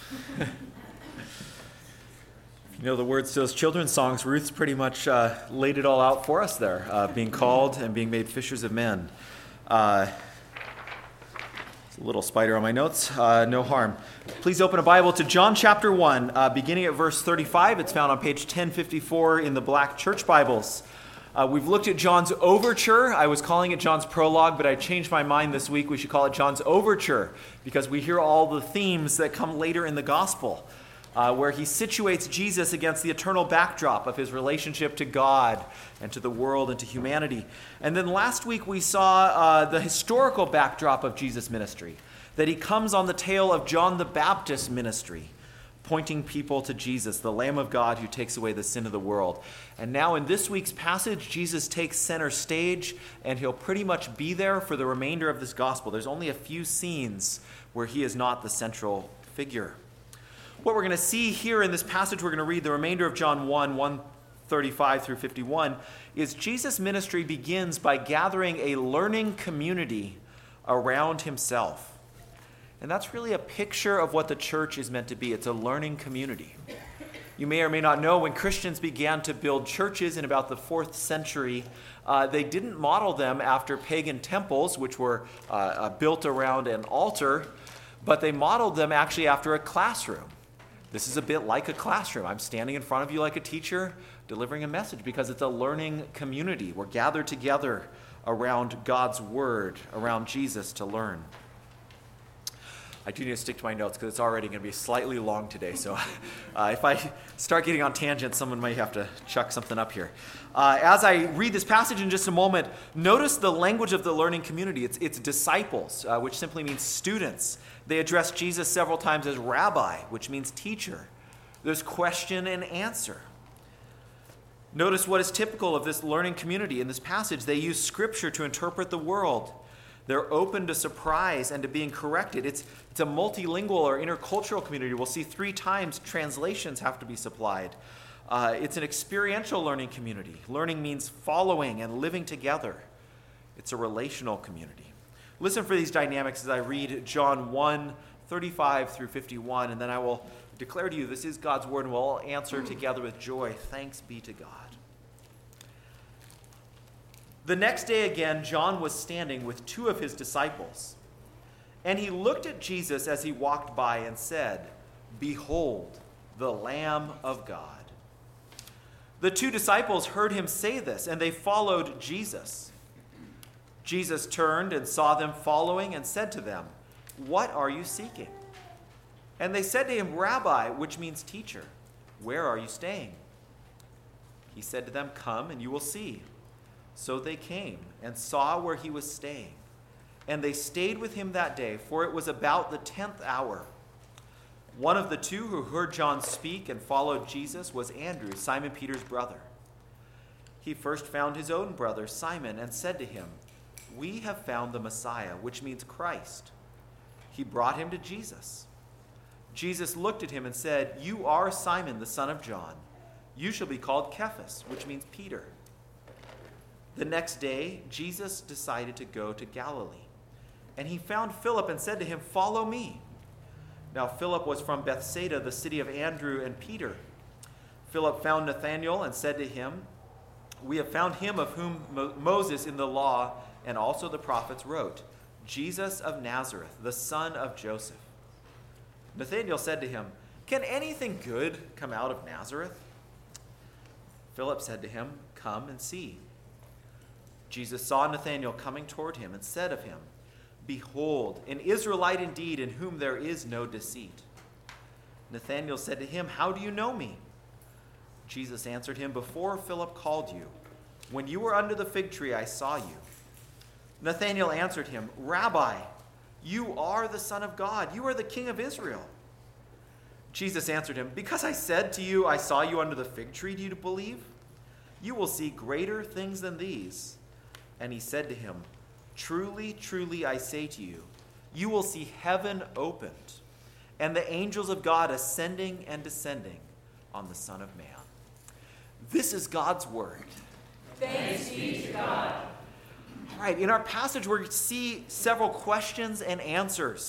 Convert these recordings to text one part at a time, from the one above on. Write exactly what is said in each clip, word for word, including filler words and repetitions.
You know the words to those children's songs. Ruth's pretty much uh, laid it all out for us there, uh, being called and being made fishers of men. Uh, a little spider on my notes, uh, no harm. Please open a Bible to John chapter one, uh, beginning at verse thirty-five. It's found on page ten fifty-four in the black church Bibles. Uh, we've looked at John's overture. I was calling it John's prologue, but I changed my mind this week. We should call it John's overture because we hear all the themes that come later in the gospel, uh, where he situates Jesus against the eternal backdrop of his relationship to God and to the world and to humanity. And then last week we saw uh, the historical backdrop of Jesus' ministry, that he comes on the tail of John the Baptist's ministry, pointing people to Jesus, the Lamb of God who takes away the sin of the world. And now in this week's passage, Jesus takes center stage, and he'll pretty much be there for the remainder of this gospel. There's only a few scenes where he is not the central figure. What we're going to see here in this passage, we're going to read the remainder of John one, one thirty-five through fifty-one, is Jesus' ministry begins by gathering a learning community around himself. And that's really a picture of what the church is meant to be. It's a learning community. You may or may not know when Christians began to build churches in about the fourth century, uh, they didn't model them after pagan temples, which were uh, uh, built around an altar, but they modeled them actually after a classroom. This is a bit like a classroom. I'm standing in front of you like a teacher delivering a message because it's a learning community. We're gathered together around God's word, around Jesus to learn. I do need to stick to my notes because it's already going to be slightly long today. So uh, if I start getting on tangents, someone might have to chuck something up here. Uh, as I read this passage in just a moment, notice the language of the learning community. It's, it's disciples, uh, which simply means students. They address Jesus several times as rabbi, which means teacher. There's question and answer. Notice what is typical of this learning community in this passage. They use Scripture to interpret the world. They're open to surprise and to being corrected. It's, it's a multilingual or intercultural community. We'll see three times translations have to be supplied. Uh, it's an experiential learning community. Learning means following and living together. It's a relational community. Listen for these dynamics as I read John one, thirty-five through fifty-one, and then I will declare to you this is God's word, and we'll all answer together with joy. Thanks be to God. The next day again, John was standing with two of his disciples, and he looked at Jesus as he walked by and said, "Behold, the Lamb of God." The two disciples heard him say this, and they followed Jesus. Jesus turned and saw them following and said to them, "What are you seeking?" And they said to him, "Rabbi," which means teacher, "where are you staying?" He said to them, "Come and you will see." So they came and saw where he was staying. And they stayed with him that day, for it was about the tenth hour. One of the two who heard John speak and followed Jesus was Andrew, Simon Peter's brother. He first found his own brother, Simon, and said to him, "We have found the Messiah," which means Christ. He brought him to Jesus. Jesus looked at him and said, "You are Simon, the son of John. You shall be called Cephas," which means Peter. The next day, Jesus decided to go to Galilee, and he found Philip and said to him, "Follow me." Now Philip was from Bethsaida, the city of Andrew and Peter. Philip found Nathanael and said to him, "We have found him of whom Mo- Moses in the law and also the prophets wrote, Jesus of Nazareth, the son of Joseph." Nathanael said to him, "Can anything good come out of Nazareth?" Philip said to him, "Come and see." Jesus saw Nathanael coming toward him and said of him, "Behold, an Israelite indeed, in whom there is no deceit." Nathanael said to him, "How do you know me?" Jesus answered him, "Before Philip called you, when you were under the fig tree, I saw you." Nathanael answered him, "Rabbi, you are the Son of God. You are the King of Israel." Jesus answered him, "Because I said to you, I saw you under the fig tree, do you believe? You will see greater things than these." And he said to him, "Truly, truly, I say to you, you will see heaven opened, and the angels of God ascending and descending on the Son of Man." This is God's word. Thanks be to God. All right, in our passage, we see several questions and answers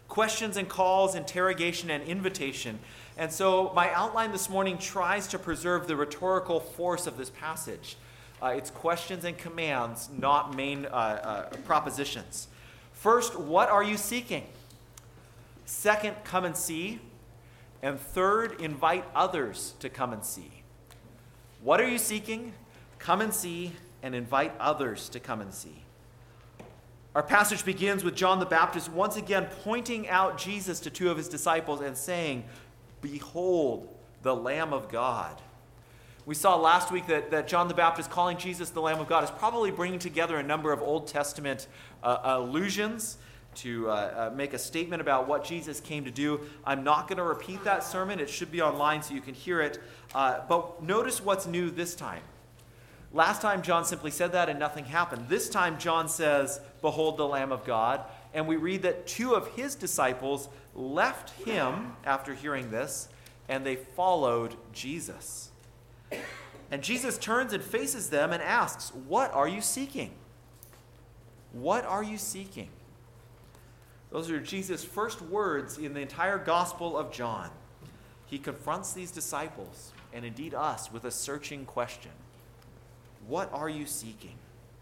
questions and calls, interrogation and invitation. And so my outline this morning tries to preserve the rhetorical force of this passage. Uh, it's questions and commands, not main uh, uh, propositions. First, what are you seeking? Second, come and see. And third, invite others to come and see. What are you seeking? Come and see, and invite others to come and see. Our passage begins with John the Baptist once again pointing out Jesus to two of his disciples and saying, "Behold, the Lamb of God." We saw last week that, that John the Baptist calling Jesus the Lamb of God is probably bringing together a number of Old Testament uh, allusions to uh, uh, make a statement about what Jesus came to do. I'm not going to repeat that sermon. It should be online so you can hear it. Uh, but notice what's new this time. Last time John simply said that and nothing happened. This time John says, "Behold the Lamb of God." And we read that two of his disciples left him after hearing this, and they followed Jesus. And Jesus turns and faces them and asks, "What are you seeking? What are you seeking?" Those are Jesus' first words in the entire Gospel of John. He confronts these disciples, and indeed us, with a searching question. What are you seeking?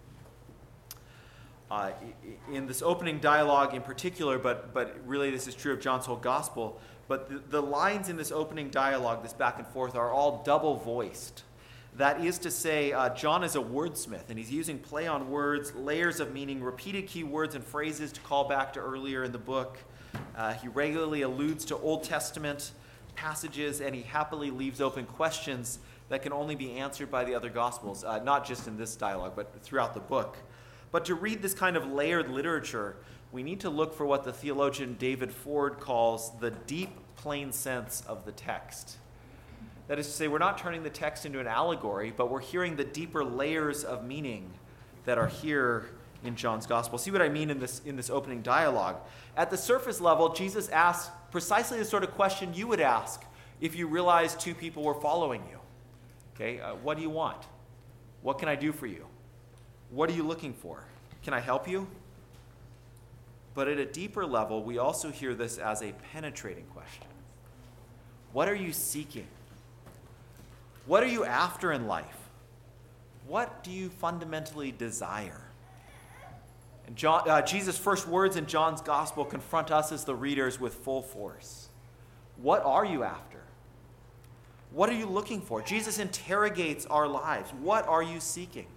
Uh, in this opening dialogue in particular, but, but really this is true of John's whole Gospel, but the, the lines in this opening dialogue, this back and forth, are all double-voiced. That is to say, uh, John is a wordsmith, and he's using play on words, layers of meaning, repeated key words and phrases to call back to earlier in the book. Uh, he regularly alludes to Old Testament passages, and he happily leaves open questions that can only be answered by the other Gospels, uh, not just in this dialogue, but throughout the book. But to read this kind of layered literature, we need to look for what the theologian David Ford calls the deep, plain sense of the text. That is to say, we're not turning the text into an allegory, but we're hearing the deeper layers of meaning that are here in John's Gospel. See what I mean in this, in this opening dialogue. At the surface level, Jesus asks precisely the sort of question you would ask if you realized two people were following you. Okay, uh, what do you want? What can I do for you? What are you looking for? Can I help you? But at a deeper level, we also hear this as a penetrating question. What are you seeking? What are you after in life? What do you fundamentally desire? And John, uh, Jesus' first words in John's Gospel confront us as the readers with full force. What are you after? What are you looking for? Jesus interrogates our lives. What are you seeking?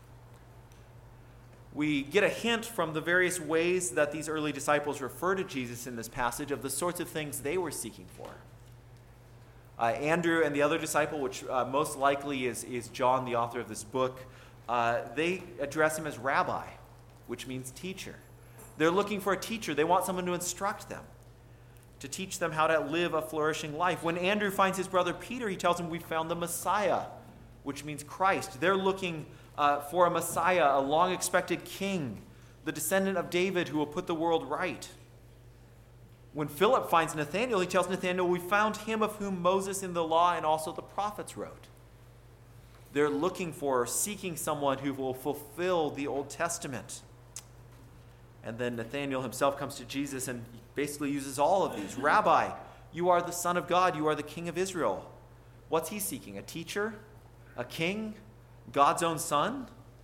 We get a hint from the various ways that these early disciples refer to Jesus in this passage of the sorts of things they were seeking for. Uh, Andrew and the other disciple, which uh, most likely is, is John, the author of this book, uh, they address him as rabbi, which means teacher. They're looking for a teacher. They want someone to instruct them, to teach them how to live a flourishing life. When Andrew finds his brother Peter, he tells him, "We found the Messiah," which means Christ. They're looking uh, for a Messiah, a long-expected king, the descendant of David who will put the world right. When Philip finds Nathanael, he tells Nathanael, "We found him of whom Moses in the law and also the prophets wrote." They're looking for, seeking someone who will fulfill the Old Testament. And then Nathanael himself comes to Jesus and basically uses all of these. "Rabbi, you are the Son of God. You are the King of Israel." What's he seeking? A teacher? A king? God's own son?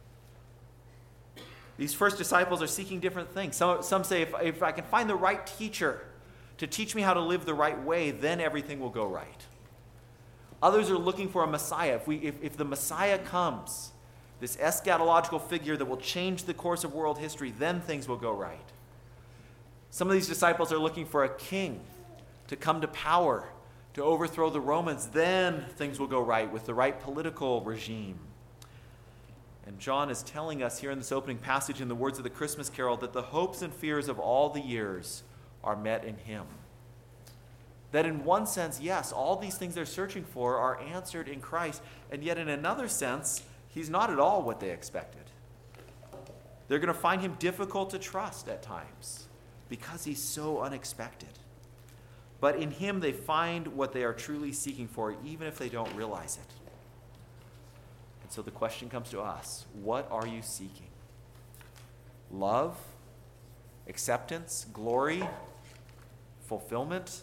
These first disciples are seeking different things. Some, some say, if, if I can find the right teacher to teach me how to live the right way, then everything will go right. Others are looking for a Messiah. If, we, if, if the Messiah comes, this eschatological figure that will change the course of world history, then things will go right. Some of these disciples are looking for a king to come to power, to overthrow the Romans. Then things will go right with the right political regime. And John is telling us here in this opening passage in the words of the Christmas carol that the hopes and fears of all the years are met in him. That in one sense, yes, all these things they're searching for are answered in Christ, and yet in another sense, he's not at all what they expected. They're going to find him difficult to trust at times because he's so unexpected. But in him they find what they are truly seeking for, even if they don't realize it. And so the question comes to us, what are you seeking? Love? Acceptance? Glory? fulfillment?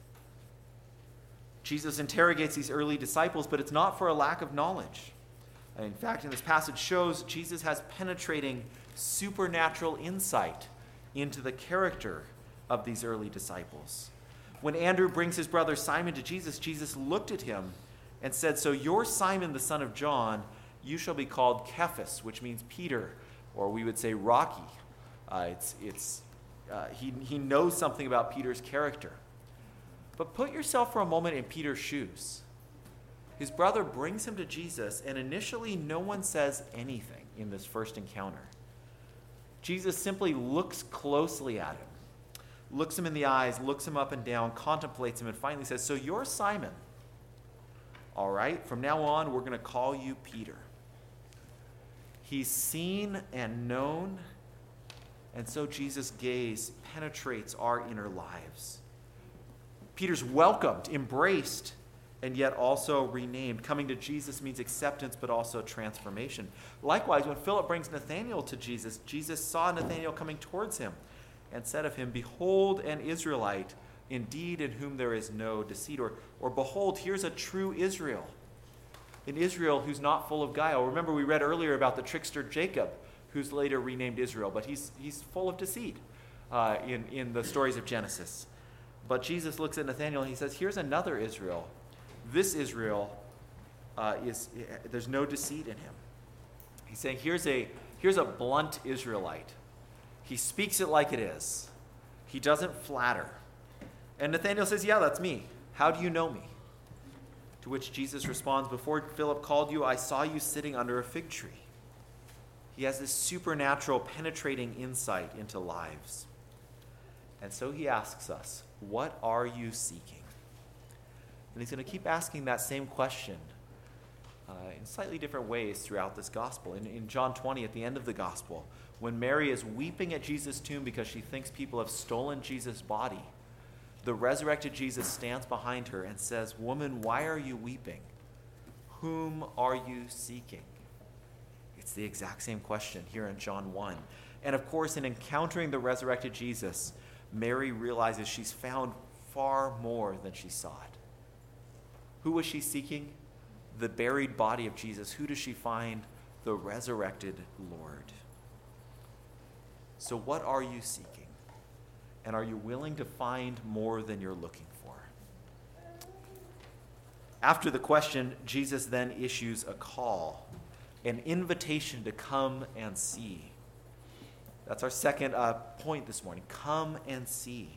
Jesus interrogates these early disciples, but it's not for a lack of knowledge. In fact, in this passage shows Jesus has penetrating supernatural insight into the character of these early disciples. When Andrew brings his brother Simon to Jesus, Jesus looked at him and said, "So you're Simon the son of John, you shall be called Cephas," which means Peter, or we would say Rocky. Uh, it's, it's, uh, he, he knows something about Peter's character. But put yourself for a moment in Peter's shoes. His brother brings him to Jesus, and initially no one says anything in this first encounter. Jesus simply looks closely at him, looks him in the eyes, looks him up and down, contemplates him, and finally says, "So you're Simon. All right, from now on, we're going to call you Peter." He's seen and known, and so Jesus' gaze penetrates our inner lives. Peter's welcomed, embraced, and yet also renamed. Coming to Jesus means acceptance, but also transformation. Likewise, when Philip brings Nathanael to Jesus, Jesus saw Nathanael coming towards him and said of him, "Behold an Israelite, indeed in whom there is no deceit." Or, or behold, here's a true Israel. An Israel who's not full of guile. Remember, we read earlier about the trickster Jacob, who's later renamed Israel, but he's, he's full of deceit uh, in, in the stories of Genesis. But Jesus looks at Nathanael and he says, here's another Israel. This Israel, uh, is there's no deceit in him. He's saying, here's a, here's a blunt Israelite. He speaks it like it is. He doesn't flatter. And Nathanael says, yeah, that's me. How do you know me? To which Jesus responds, before Philip called you, I saw you sitting under a fig tree. He has this supernatural, penetrating insight into lives. And so he asks us, what are you seeking? And he's going to keep asking that same question uh, in slightly different ways throughout this gospel. In, in John twenty, at the end of the gospel, when Mary is weeping at Jesus' tomb because she thinks people have stolen Jesus' body, the resurrected Jesus stands behind her and says, "Woman, why are you weeping? Whom are you seeking?" It's the exact same question here in John one. And of course, in encountering the resurrected Jesus, Mary realizes she's found far more than she sought. Who was she seeking? The buried body of Jesus. Who does she find? The resurrected Lord. So what are you seeking? And are you willing to find more than you're looking for? After the question, Jesus then issues a call, an invitation to come and see. That's our second uh, point this morning. Come and see.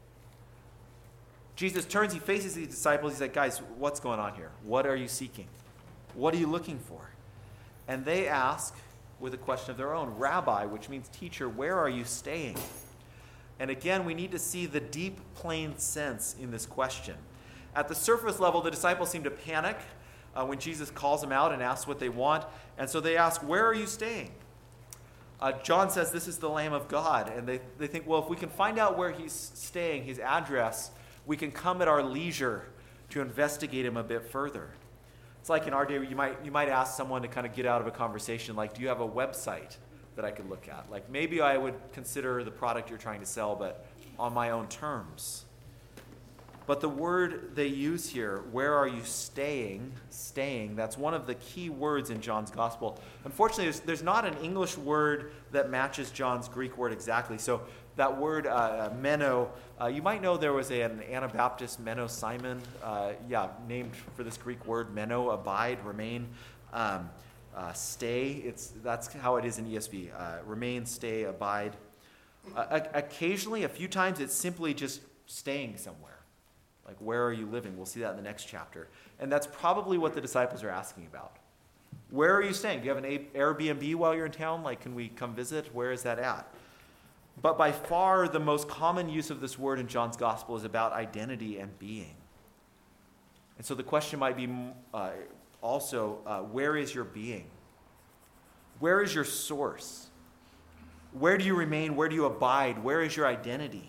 Jesus turns, he faces these disciples. He's like, guys, what's going on here? What are you seeking? What are you looking for? And they ask with a question of their own, Rabbi, which means teacher, where are you staying? And again, we need to see the deep, plain sense in this question. At the surface level, the disciples seem to panic uh, when Jesus calls them out and asks what they want. And so they ask, where are you staying? Uh, John says this is the Lamb of God. And they, they think, well, if we can find out where he's staying, his address, we can come at our leisure to investigate him a bit further. It's like in our day, you might, you might ask someone to kind of get out of a conversation, like, do you have a website that I could look at? Like, maybe I would consider the product you're trying to sell, but on my own terms. But the word they use here, where are you staying, staying, that's one of the key words in John's gospel. Unfortunately, there's, there's not an English word that matches John's Greek word exactly. So that word, uh, meno, uh, you might know there was a, an Anabaptist, Meno Simon, uh, yeah, named for this Greek word, meno, abide, remain, um, uh, stay. It's that's how it is in E S V, uh, remain, stay, abide. Uh, occasionally, a few times, it's simply just staying somewhere. Like, where are you living? We'll see that in the next chapter. And that's probably what the disciples are asking about. Where are you staying? Do you have an Airbnb while you're in town? Like, can we come visit? Where is that at? But by far, the most common use of this word in John's gospel is about identity and being. And so the question might be uh, also, uh, where is your being? Where is your source? Where do you remain? Where do you abide? Where is your identity?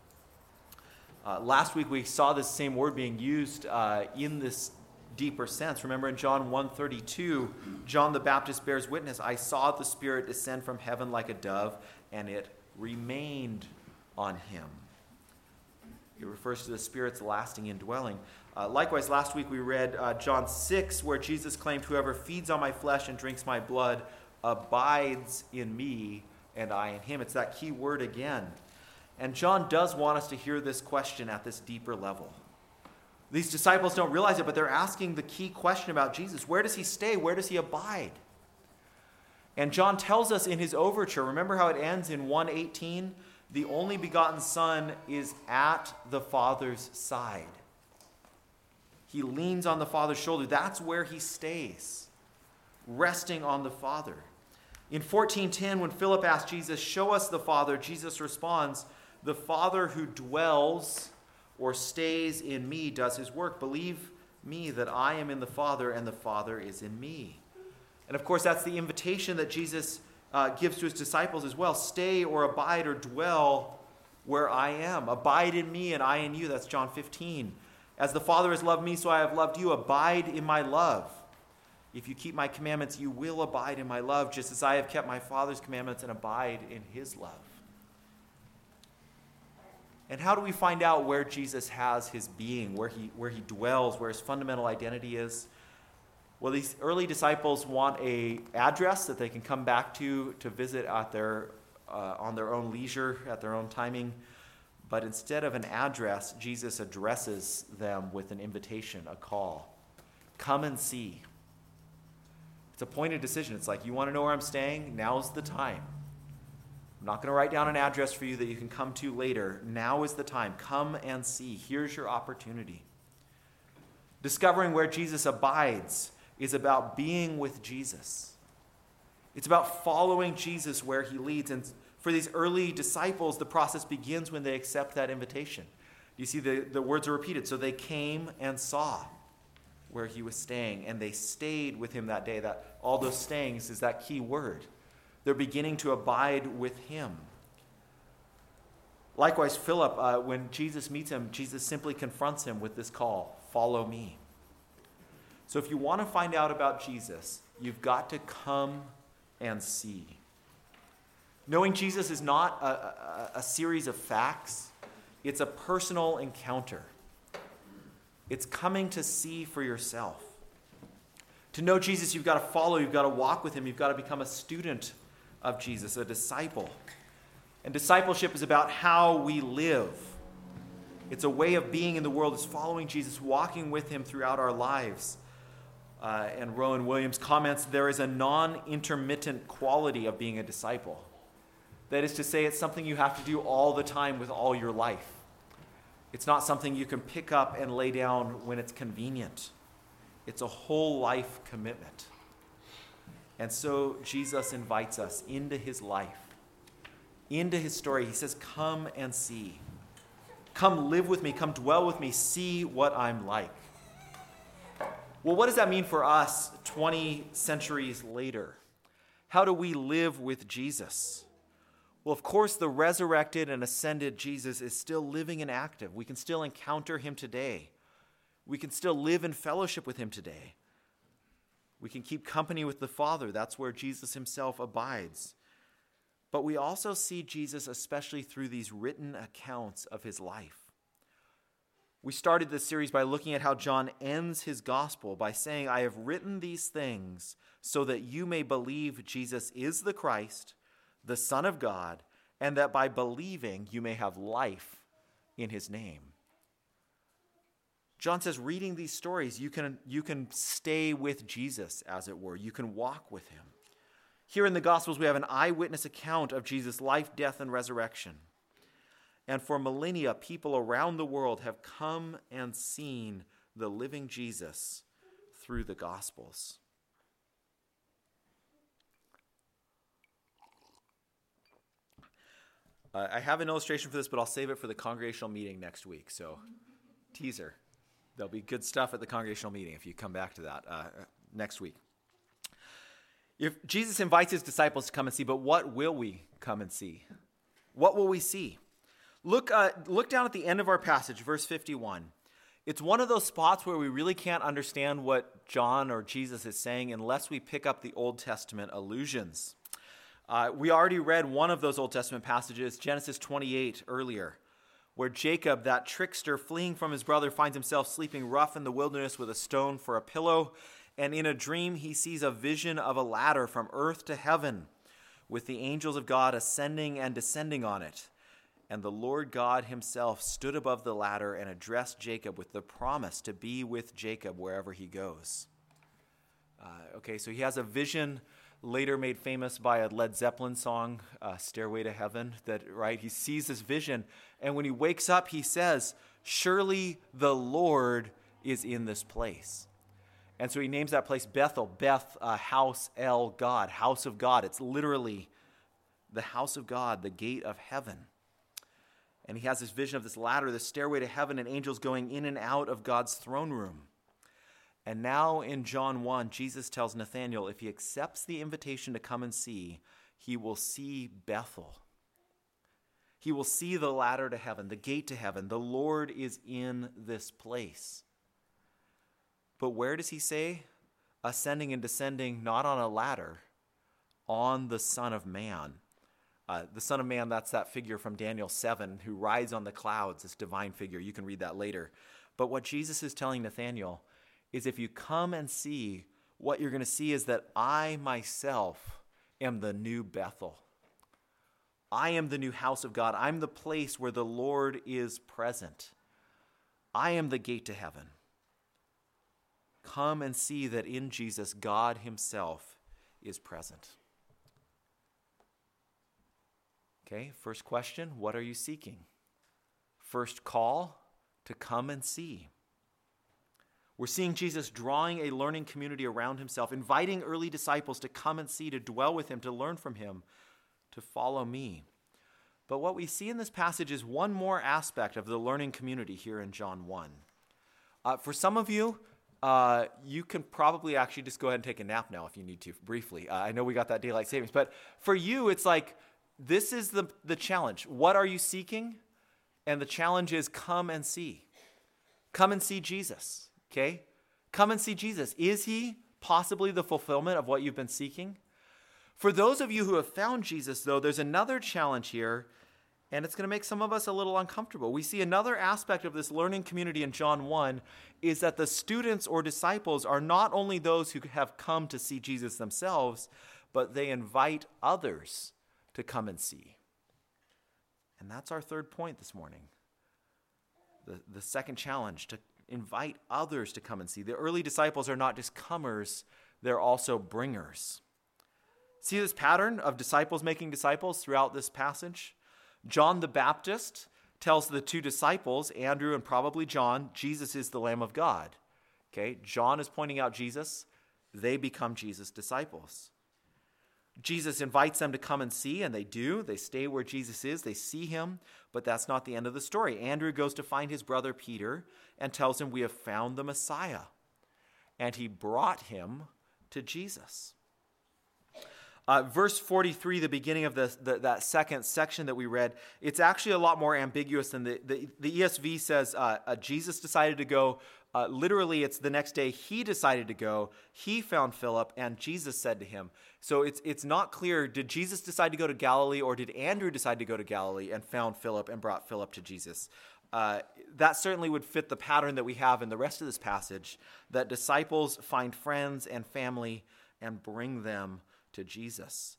Uh, last week we saw this same word being used uh, in this deeper sense. Remember in John one thirty-two, John the Baptist bears witness, I saw the Spirit descend from heaven like a dove, and it remained on him. It refers to the Spirit's lasting indwelling. Uh, likewise, last week we read uh, John six, where Jesus claimed, "Whoever feeds on my flesh and drinks my blood abides in me, and I in him." It's that key word again. And John does want us to hear this question at this deeper level. These disciples don't realize it, but they're asking the key question about Jesus. Where does he stay? Where does he abide? And John tells us in his overture, remember how it ends in one eighteen? The only begotten Son is at the Father's side. He leans on the Father's shoulder. That's where he stays, resting on the Father. In fourteen ten, when Philip asked Jesus, "Show us the Father," Jesus responds, "The Father who dwells or stays in me does his work. Believe me that I am in the Father and the Father is in me." And of course, that's the invitation that Jesus uh, gives to his disciples as well. Stay or abide or dwell where I am. Abide in me and I in you. That's John fifteen. As the Father has loved me, so I have loved you. Abide in my love. If you keep my commandments, you will abide in my love, just as I have kept my Father's commandments and abide in his love. And how do we find out where Jesus has his being, where he, where he dwells, where his fundamental identity is? Well, these early disciples want an address that they can come back to to visit at their, uh, on their own leisure, at their own timing. But instead of an address, Jesus addresses them with an invitation, a call. Come and see. It's a pointed decision. It's like, you want to know where I'm staying? Now's the time. I'm not going to write down an address for you that you can come to later. Now is the time. Come and see. Here's your opportunity. Discovering where Jesus abides is about being with Jesus. It's about following Jesus where he leads. And for these early disciples, the process begins when they accept that invitation. You see, the, the words are repeated. So they came and saw where he was staying, and they stayed with him that day. That all those stayings is that key word. They're beginning to abide with him. Likewise, Philip, uh, when Jesus meets him, Jesus simply confronts him with this call, "Follow me." So if you want to find out about Jesus, you've got to come and see. Knowing Jesus is not a, a, a series of facts. It's a personal encounter. It's coming to see for yourself. To know Jesus, you've got to follow, you've got to walk with him, you've got to become a student of Jesus, a disciple. And discipleship is about how we live. It's a way of being in the world. It's following Jesus, walking with him throughout our lives. Uh, and Rowan Williams comments, there is a non-intermittent quality of being a disciple. That is to say, it's something you have to do all the time with all your life. It's not something you can pick up and lay down when it's convenient. It's a whole life commitment. And so Jesus invites us into his life, into his story. He says, come and see. Come live with me. Come dwell with me. See what I'm like. Well, what does that mean for us twenty centuries later? How do we live with Jesus? Well, of course, the resurrected and ascended Jesus is still living and active. We can still encounter him today. We can still live in fellowship with him today. We can keep company with the Father. That's where Jesus himself abides. But we also see Jesus especially through these written accounts of his life. We started this series by looking at how John ends his gospel by saying, I have written these things so that you may believe Jesus is the Christ, the Son of God, and that by believing you may have life in his name. John says, reading these stories, you can, you can stay with Jesus, as it were. You can walk with him. Here in the Gospels, we have an eyewitness account of Jesus' life, death, and resurrection. And for millennia, people around the world have come and seen the living Jesus through the Gospels. Uh, I have an illustration for this, but I'll save it for the congregational meeting next week. So, teaser. There'll be good stuff at the congregational meeting if you come back to that uh, next week. If Jesus invites his disciples to come and see, but what will we come and see? What will we see? Look, uh, look down at the end of our passage, verse fifty-one. It's one of those spots where we really can't understand what John or Jesus is saying unless we pick up the Old Testament allusions. Uh, we already read one of those Old Testament passages, Genesis twenty-eight, earlier, where Jacob, that trickster fleeing from his brother, finds himself sleeping rough in the wilderness with a stone for a pillow. And in a dream, he sees a vision of a ladder from earth to heaven, with the angels of God ascending and descending on it. And the Lord God himself stood above the ladder and addressed Jacob with the promise to be with Jacob wherever he goes. Uh, okay, so he has a vision later made famous by a Led Zeppelin song, uh, Stairway to Heaven, that, right, he sees this vision, and when he wakes up, he says, surely the Lord is in this place. And so he names that place Bethel, Beth, uh, house, El, God, house of God. It's literally the house of God, the gate of heaven. And he has this vision of this ladder, this stairway to heaven, and angels going in and out of God's throne room. And now in John one, Jesus tells Nathanael if he accepts the invitation to come and see, he will see Bethel. He will see the ladder to heaven, the gate to heaven. The Lord is in this place. But where does he say? Ascending and descending, not on a ladder, on the Son of Man. Uh, the Son of Man, that's that figure from Daniel seven who rides on the clouds, this divine figure. You can read that later. But what Jesus is telling Nathanael is if you come and see, what you're going to see is that I myself am the new Bethel. I am the new house of God. I'm the place where the Lord is present. I am the gate to heaven. Come and see that in Jesus, God himself is present. Okay, first question, what are you seeking? First call, to come and see. We're seeing Jesus drawing a learning community around himself, inviting early disciples to come and see, to dwell with him, to learn from him, to follow me. But what we see in this passage is one more aspect of the learning community here in John one. Uh, for some of you, uh, you can probably actually just go ahead and take a nap now if you need to, briefly. Uh, I know we got that daylight savings, but for you, it's like, this is the, the challenge. What are you seeking? And the challenge is come and see. Come and see Jesus. Okay? Come and see Jesus. Is he possibly the fulfillment of what you've been seeking? For those of you who have found Jesus, though, there's another challenge here, and it's going to make some of us a little uncomfortable. We see another aspect of this learning community in John one is that the students or disciples are not only those who have come to see Jesus themselves, but they invite others to come and see. And that's our third point this morning. The, the second challenge, to invite others to come and see. The early disciples are not just comers, they're also bringers. See this pattern of disciples making disciples throughout this passage? John the Baptist tells the two disciples, Andrew and probably John, Jesus is the Lamb of God. Okay, John is pointing out Jesus. They become Jesus' disciples. Jesus invites them to come and see, and they do. They stay where Jesus is. They see him, but that's not the end of the story. Andrew goes to find his brother Peter and tells him, we have found the Messiah. And he brought him to Jesus. Uh, verse forty-three, the beginning of the, the, that second section that we read, it's actually a lot more ambiguous than the, the, the E S V says uh, uh, Jesus decided to go. Uh, literally, it's the next day he decided to go. He found Philip, and Jesus said to him. So it's it's not clear, did Jesus decide to go to Galilee, or did Andrew decide to go to Galilee and found Philip and brought Philip to Jesus? Uh, that certainly would fit the pattern that we have in the rest of this passage, that disciples find friends and family and bring them to Jesus.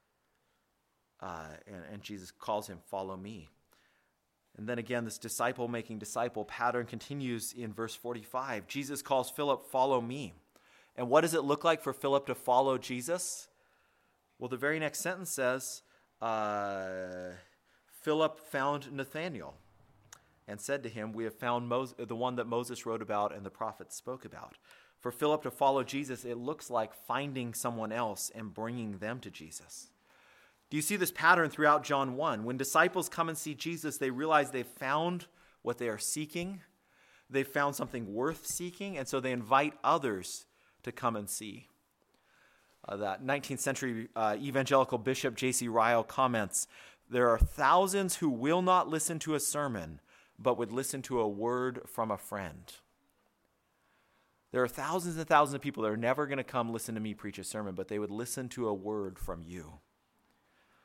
Uh, and, and Jesus calls him, follow me. And then again, this disciple-making disciple pattern continues in verse forty-five. Jesus calls Philip, follow me. And what does it look like for Philip to follow Jesus? Well, the very next sentence says, uh, Philip found Nathanael and said to him, we have found Moses, the one that Moses wrote about and the prophets spoke about. For Philip to follow Jesus, it looks like finding someone else and bringing them to Jesus. Do you see this pattern throughout John one? When disciples come and see Jesus, they realize they've found what they are seeking. They've found something worth seeking, and so they invite others to come and see. Uh, that nineteenth century uh, evangelical bishop J C Ryle comments, there are thousands who will not listen to a sermon, but would listen to a word from a friend. There are thousands and thousands of people that are never going to come listen to me preach a sermon, but they would listen to a word from you.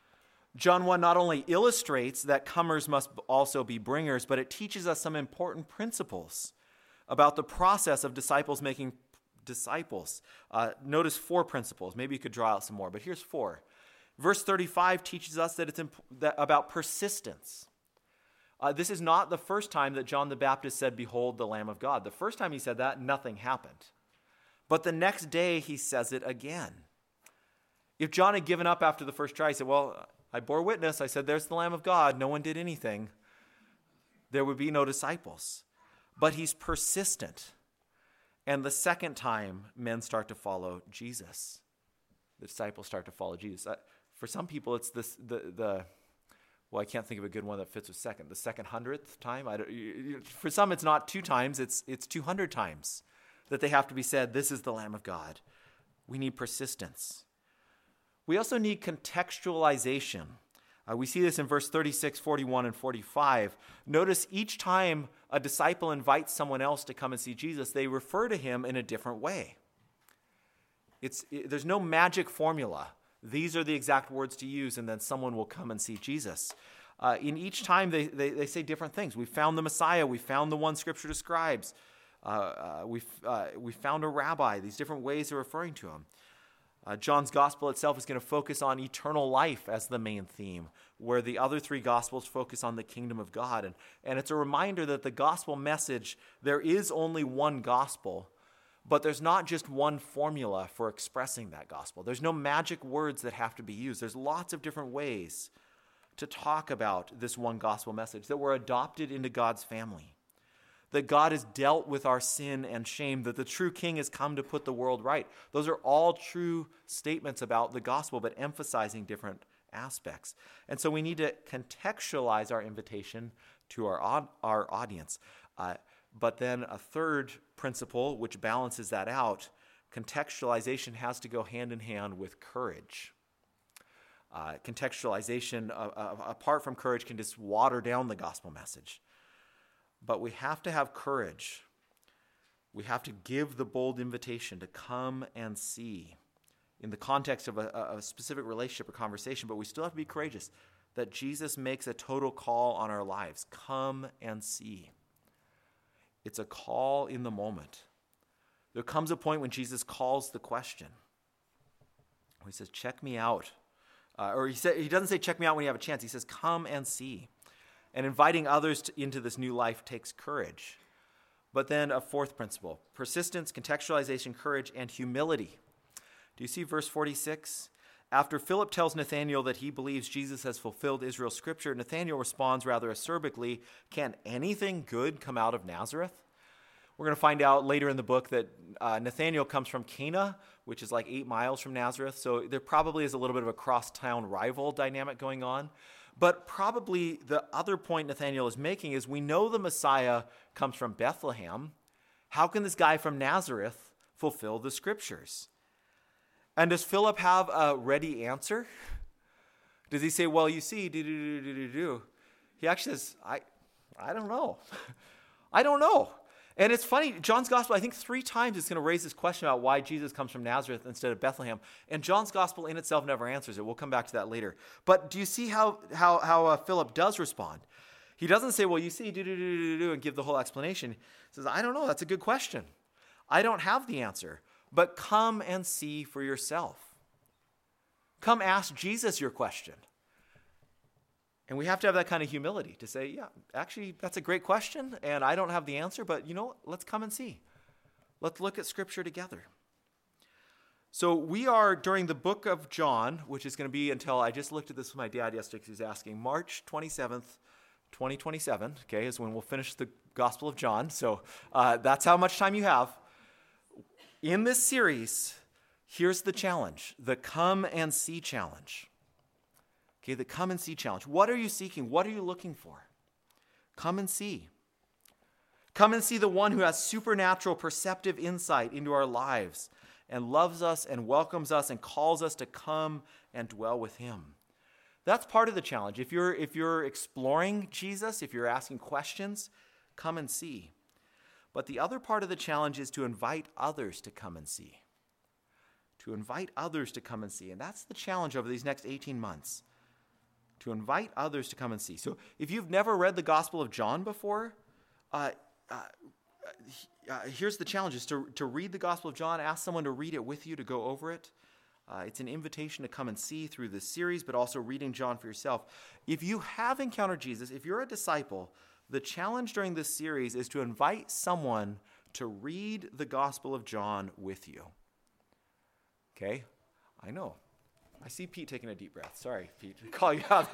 John one not only illustrates that comers must also be bringers, but it teaches us some important principles about the process of disciples making disciples. Uh, notice four principles. Maybe you could draw out some more, but here's four. Verse thirty-five teaches us that it's imp- that about persistence. Uh, this is not the first time that John the Baptist said, "Behold the Lamb of God." The first time he said that, nothing happened. But the next day he says it again. If John had given up after the first try, he said, "Well, I bore witness. I said, there's the Lamb of God. No one did anything." There would be no disciples. But he's persistent. And the second time, men start to follow Jesus. The disciples start to follow Jesus. Uh, for some people, it's this the the well, I can't think of a good one that fits with second. The second hundredth time. I don't, you, for some, it's not two times. It's it's two hundred times that they have to be said, "This is the Lamb of God." We need persistence. We also need contextualization. Uh, we see this in verse thirty-six, forty-one, and forty-five. Notice each time a disciple invites someone else to come and see Jesus, they refer to him in a different way. It's, it, there's no magic formula. These are the exact words to use, and then someone will come and see Jesus. Uh, in each time, they, they, they say different things. We found the Messiah. We found the one Scripture describes. Uh, uh, we uh, we found a rabbi. These different ways of referring to him. Uh, John's gospel itself is going to focus on eternal life as the main theme, where the other three gospels focus on the kingdom of God. And, and it's a reminder that the gospel message, there is only one gospel, but there's not just one formula for expressing that gospel. There's no magic words that have to be used. There's lots of different ways to talk about this one gospel message, that we're adopted into God's family, that God has dealt with our sin and shame, that the true king has come to put the world right. Those are all true statements about the gospel, but emphasizing different aspects. And so we need to contextualize our invitation to our, our audience. Uh, but then a third principle, which balances that out, contextualization has to go hand in hand with courage. Uh, contextualization, uh, uh, apart from courage, can just water down the gospel message. But we have to have courage. We have to give the bold invitation to come and see in the context of a, a specific relationship or conversation, but we still have to be courageous that Jesus makes a total call on our lives. Come and see. It's a call in the moment. There comes a point when Jesus calls the question. He says, check me out. Uh, or he, said, he doesn't say check me out when you have a chance. He says, come and see. And inviting others to, into this new life takes courage. But then a fourth principle, persistence, contextualization, courage, and humility. Do you see verse forty-six? After Philip tells Nathanael that he believes Jesus has fulfilled Israel's scripture, Nathanael responds rather acerbically, can anything good come out of Nazareth? We're going to find out later in the book that uh, Nathanael comes from Cana, which is like eight miles from Nazareth. So there probably is a little bit of a cross-town rival dynamic going on. But probably the other point Nathanael is making is we know the Messiah comes from Bethlehem. How can this guy from Nazareth fulfill the scriptures? And does Philip have a ready answer? Does he say, well, you see, do, do, do, do, do, do. He actually says, I, I don't know. I don't know. And it's funny, John's gospel, I think three times it's going to raise this question about why Jesus comes from Nazareth instead of Bethlehem. And John's gospel in itself never answers it. We'll come back to that later. But do you see how how, how uh, Philip does respond? He doesn't say, well, you see, do, do, do, do, do, and give the whole explanation. He says, I don't know. That's a good question. I don't have the answer. But come and see for yourself. Come ask Jesus your question. And we have to have that kind of humility to say, yeah, actually, that's a great question, and I don't have the answer, but you know what? Let's come and see. Let's look at Scripture together. So we are, during the book of John, which is going to be until, I just looked at this with my dad yesterday because he was asking, March twenty-seventh, twenty twenty-seven, okay, is when we'll finish the Gospel of John. So uh, that's how much time you have. In this series, here's the challenge, the come and see challenge. Okay, the come and see challenge. What are you seeking? What are you looking for? Come and see. Come and see the one who has supernatural perceptive insight into our lives and loves us and welcomes us and calls us to come and dwell with him. That's part of the challenge. If you're, if you're exploring Jesus, if you're asking questions, come and see. But the other part of the challenge is to invite others to come and see. To invite others to come and see. And that's the challenge over these next eighteen months. to invite others to come and see. So if you've never read the Gospel of John before, uh, uh, uh, here's the challenge, is to, to read the Gospel of John, ask someone to read it with you, to go over it. Uh, it's an invitation to come and see through this series, but also reading John for yourself. If you have encountered Jesus, if you're a disciple, the challenge during this series is to invite someone to read the Gospel of John with you. Okay? I know. I see Pete taking a deep breath. Sorry, Pete, to call you out.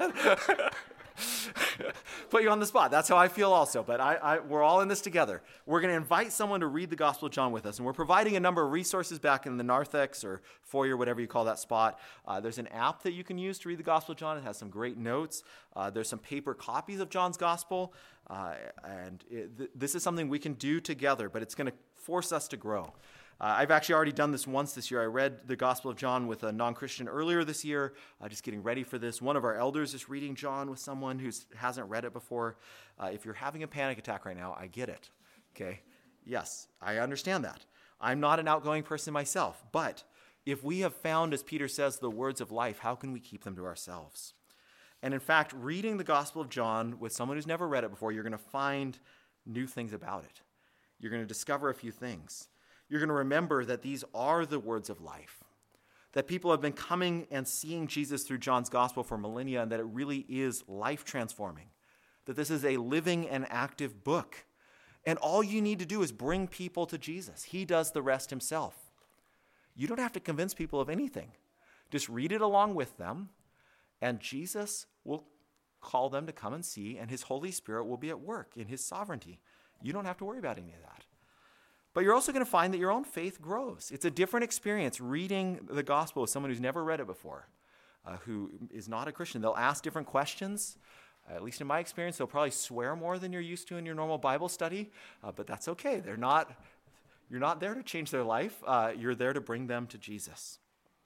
Put you on the spot. That's how I feel also. But I, I, we're all in this together. We're going to invite someone to read the Gospel of John with us. And we're providing a number of resources back in the narthex or foyer, whatever you call that spot. Uh, there's an app that you can use to read the Gospel of John. It has some great notes. Uh, there's some paper copies of John's Gospel. Uh, and it, th- this is something we can do together, but it's going to force us to grow. Uh, I've actually already done this once this year. I read the Gospel of John with a non-Christian earlier this year, uh, just getting ready for this. One of our elders is reading John with someone who hasn't read it before. Uh, if you're having a panic attack right now, I get it. Okay? Yes, I understand that. I'm not an outgoing person myself, but if we have found, as Peter says, the words of life, how can we keep them to ourselves? And in fact, reading the Gospel of John with someone who's never read it before, you're going to find new things about it. You're going to discover a few things. You're going to remember that these are the words of life, that people have been coming and seeing Jesus through John's gospel for millennia, and that it really is life transforming, that this is a living and active book. And all you need to do is bring people to Jesus. He does the rest himself. You don't have to convince people of anything. Just read it along with them, and Jesus will call them to come and see, and his Holy Spirit will be at work in his sovereignty. You don't have to worry about any of that. But you're also going to find that your own faith grows. It's a different experience reading the gospel with someone who's never read it before, uh, who is not a Christian. They'll ask different questions. Uh, at least in my experience, they'll probably swear more than you're used to in your normal Bible study, uh, but that's okay. They're not, you're not there to change their life. Uh, you're there to bring them to Jesus.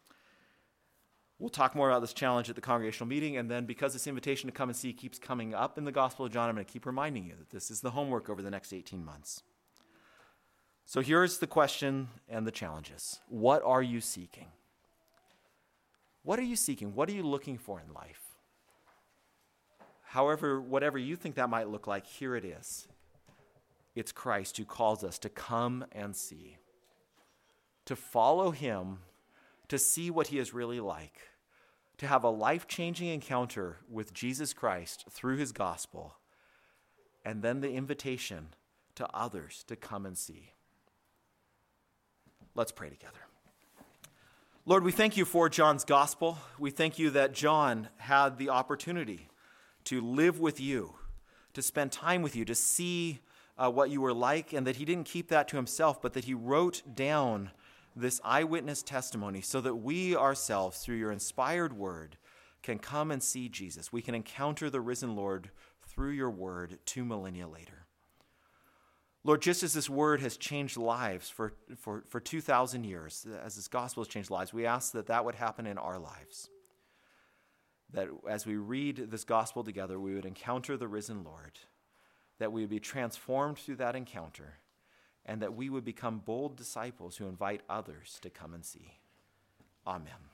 We'll talk more about this challenge at the congregational meeting, and then because this invitation to come and see keeps coming up in the Gospel of John, I'm going to keep reminding you that this is the homework over the next eighteen months. So here's the question and the challenges. What are you seeking? What are you seeking? What are you looking for in life? However, whatever you think that might look like, here it is. It's Christ who calls us to come and see, to follow him, to see what he is really like, to have a life-changing encounter with Jesus Christ through his gospel, and then the invitation to others to come and see. Let's pray together. Lord, we thank you for John's gospel. We thank you that John had the opportunity to live with you, to spend time with you, to see uh, what you were like, and that he didn't keep that to himself, but that he wrote down this eyewitness testimony so that we ourselves, through your inspired word, can come and see Jesus. We can encounter the risen Lord through your word two millennia later. Lord, just as this word has changed lives for, for, for two thousand years, as this gospel has changed lives, we ask that that would happen in our lives. That as we read this gospel together, we would encounter the risen Lord, that we would be transformed through that encounter, and that we would become bold disciples who invite others to come and see. Amen.